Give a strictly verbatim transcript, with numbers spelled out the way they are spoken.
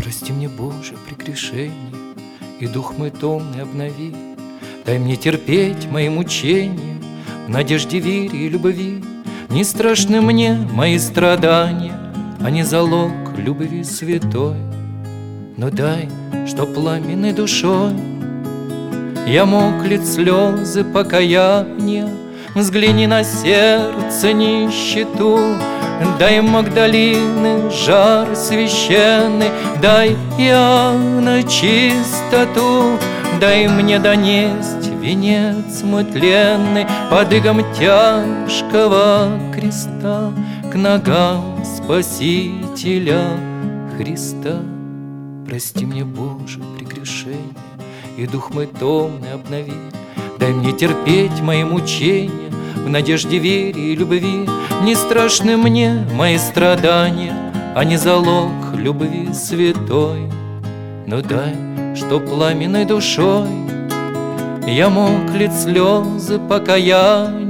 Прости мне, Боже, прегрешение, и дух мой томный обнови. Дай мне терпеть мои мучения в надежде, вере и любви. Не страшны мне мои страдания, они залог любви святой. Но дай, что пламенной душой я мог лить слезы покаяния. Взгляни на сердце нищету, дай Магдалины жар священный, дай Иоанна чистоту, дай мне донесть венец мой тленный под игом тяжкого креста к ногам Спасителя Христа. Прости мне, Боже, прегрешение, и дух мой томный обнови. Дай мне терпеть мои мучения в надежде, вере и любви. Не страшны мне мои страдания, они залог любви святой. Но дай, что пламенной душой я мог лить слезы покаяния.